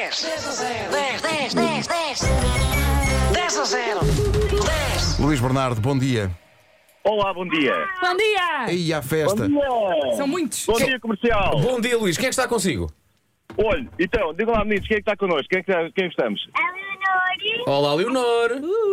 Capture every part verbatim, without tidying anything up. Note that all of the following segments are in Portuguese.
dez, dez a zero, dez, dez, dez, dez, dez a zero, dez. Luís Bernardo, bom dia. Olá, bom dia. Bom dia! Aí à festa. Bom dia. São muitos. Bom dia, comercial. Bom dia, Luís. Quem é que está consigo? Olha, então, digam lá, meninos, quem é que está connosco? Quem, é que está, quem estamos? A Leonor. Olá, Leonor.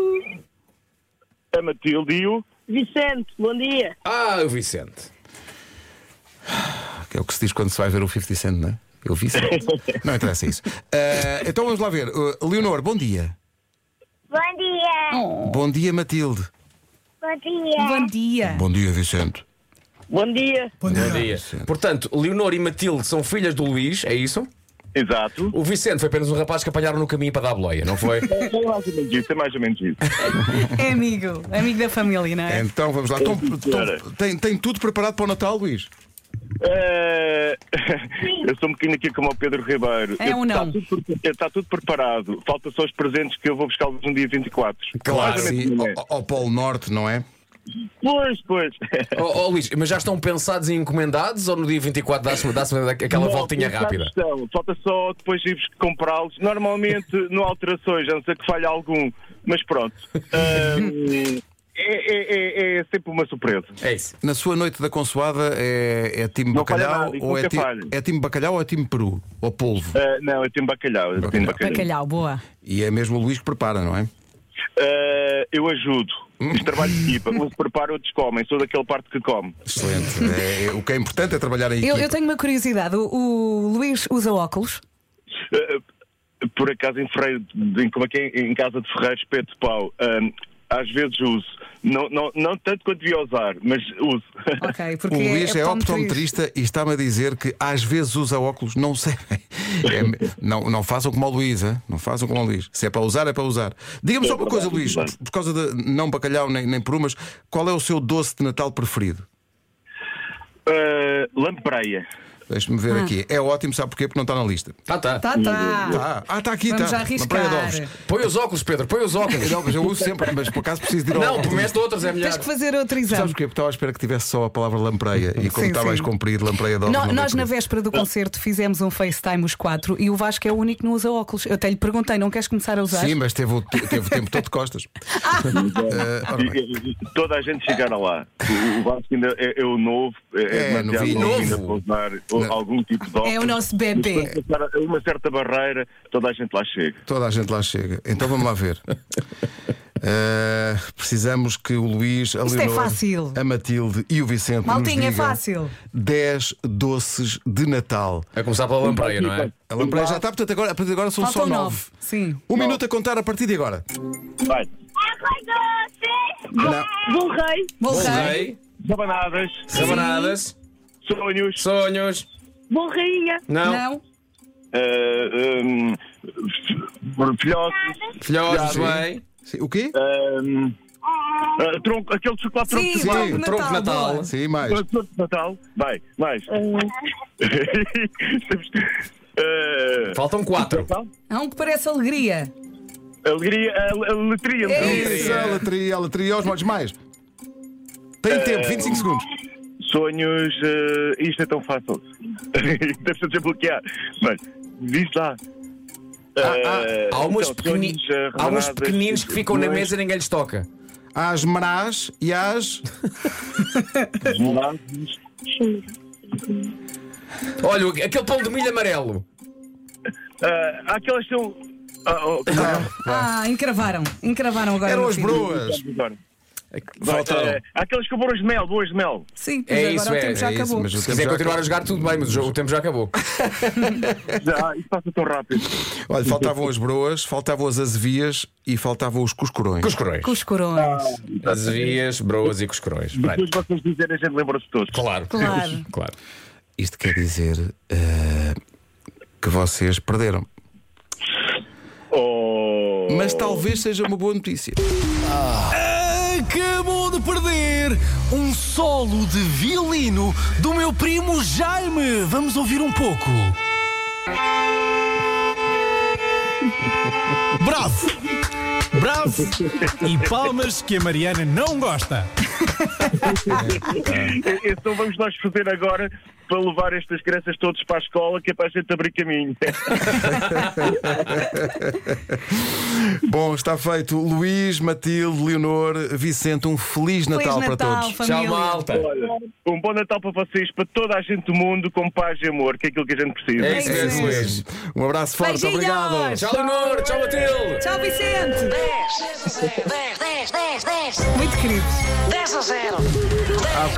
A Matilde e o... Vicente, bom dia. Ah, o Vicente. Que é o que se diz quando se vai ver o cinquenta Cent, não é? Eu vi sempre. Não interessa isso. Uh, então vamos lá ver. Uh, Leonor, bom dia. Bom dia. Oh. Bom dia, Matilde. Bom dia. Bom dia. Bom dia, Vicente. Bom dia. Bom dia. Portanto, Leonor e Matilde são filhas do Luís, é isso? Exato. O Vicente foi apenas um rapaz que apanharam no caminho para dar boleia, não foi? É mais ou menos isso, é mais ou menos isso. É amigo, amigo da família, não é? Então vamos lá. Tom, sim, Tom, senhora. tem, tem tudo preparado para o Natal, Luís? Eh, eu sou um bocadinho aqui como o Pedro Ribeiro. É ou não? Está tudo, está tudo preparado. Falta só os presentes que eu vou buscá-los no dia vinte e quatro. Claro, Mais ou menos sim. assim, é. Ao, ao Polo Norte, não é? Pois, pois. Oh, oh, Luís, mas já estão pensados e encomendados ou no dia vinte e quatro dá-se dá aquela Não, voltinha não rápida? questão. Falta só depois ir comprá-los. Normalmente não há alterações, a não ser que falhe algum. Mas pronto. Ahm, é, é- é- é sempre uma surpresa. É isso. Na sua noite da consoada é, é time Não falha bacalhau nada, isso ou é, nunca ti, falha. é time bacalhau ou é time peru? Ou polvo? Ah, não, eu tenho bacalhau. Eu tenho bacalhau. Bacalhau, boa. E é mesmo o Luís que prepara, não é? Ah, eu ajudo. Isto trabalho de equipa. Uns preparam, outros comem. Sou daquele parte que come. Excelente. É, o que é importante é trabalhar em Eu, equipa. eu tenho uma curiosidade. O, o Luís usa óculos? Ah, por acaso em Ferreiro, em, como é que é? Em casa de Ferreiro, espeto de pau. Ah, às vezes uso. Não, não, não tanto quanto devia usar, mas uso. Ok, porque O Luís é, optometrista. optometrista e está-me a dizer que às vezes usa óculos, não sei bem. É, não, não façam como o Luís, hein? Não façam como o Luís. Se é para usar, é para usar. Diga-me só uma coisa, Luís, por, por causa de não bacalhau nem, nem peru, mas qual é o seu doce de Natal preferido? Ah, lampreia. Deixe-me ver Ah. aqui. É ótimo, sabe porquê? Porque não está na lista. Tá, tá. Tá, tá. Tá. Ah, está aqui, Vamos está. já arriscar. Praia de Ovos. Põe os óculos, Pedro, põe os óculos. Não, mas eu uso sempre, mas por acaso preciso de ir ao Não, tu metes outros, é melhor. Tens que fazer outro Sabes exame. porquê? Porque estava à espera que tivesse só a palavra lampreia e como Sim, está sim. mais comprido, lampreia de ovos. No- não nós, vai na por isso. véspera do concerto, fizemos um FaceTime os quatro e o Vasco é o único que não usa óculos. Eu até lhe perguntei: não queres começar a usar? Sim, mas teve o, teve o tempo todo de costas. Eh, ora bem. E- e- Toda a gente chegará lá. O, o Vasco ainda é, é o novo, é, É, é demasiado novinho. novo ainda Novo. para usar o- Não. algum tipo de óculos. É o nosso bebê. Mas quando passar uma certa barreira, toda a gente lá chega. Toda a gente lá chega. Então vamos lá ver. Eh, precisamos que o Luís, a Isto é Leonor, fácil. a Matilde e o Vicente Maltinha, é nos digam fácil. dez doces de Natal. A começar pela lampreia, não é? A lampreia já está, portanto agora, a partir de agora são Faltam só nove. nove. Sim. Um minuto a contar a partir de agora. Vai. Água doce. Não. Bom rei. Voltei. Voltei. Rabanadas, Rabanadas. sonhos, Sonhos. Bom rainha. Não. Não. ah, hum, f- filhotes, Filhotes, Sim. bem. Sim, o quê? hum, ah, tronco, aquele chocolate tronco Sim, de Sim. chocolate. tronco de Tronco de Natal. Natal. boa. Sim, mais. Tronco de Natal. Vai, mais. Temos- ah, Faltam quatro. Natal? Há um que parece alegria. Alegria, a, a letria. É Isso, a latria, a latria, aos molhos mais. Tem tempo, vinte e cinco segundos. Sonhos, ah, isto é tão fácil. Deve-se desbloquear. Mas, diz lá. Ah, Há, umas então, pequeni... sonhos, ah, Há uns rabanadas, pequeninos que ficam na sonhos, mesa e ninguém lhes toca. Há as marás e às. rabanadas. Olha, aquele pão de milho amarelo. Ah, há aquelas que são. Ah, oh, Ah, encravaram. Encravaram agora. Eram no as fim. broas. agora. Faltaram. Ah, há aquelas com boas de mel, boas de mel. Sim, pois É agora isso, o é, tempo já é isso, acabou. mas o Se tempo quiser já continuar acabou. a jogar, tudo bem, mas o jogo- o tempo já acabou. Já, isso passa tão rápido. Olha, faltavam as broas, faltavam as azevias e faltavam os cuscurões. Cuscurões. Cuscurões. Azevias, broas e cuscurões. Bem, Depois vocês dizerem, a gente lembra-se de todos. claro. Claro. Claro. Isto quer dizer eh, que vocês perderam. Oh. Mas talvez seja uma boa notícia. Acabou de perder um solo de violino do meu primo Jaime. Vamos ouvir um pouco. Bravo! Bravo! E palmas que a Mariana não gosta. Então vamos nós fazer agora para levar estas crianças todas para a escola, que é para a gente abrir caminho. Bom, está feito. Luís, Matilde, Leonor, Vicente, um Feliz Natal, Feliz para Natal, todos. família. Tchau, malta. Olha, um bom Natal para vocês, para toda a gente do mundo, com paz e amor, que é aquilo que a gente precisa. É isso mesmo, Beijinhos. Luís. Um abraço forte, Beijinhos. obrigado. Tchau, Leonor. Tchau, Matilde. Tchau, Vicente. dez, dez, dez, dez, dez. Muito queridos. dez a zero.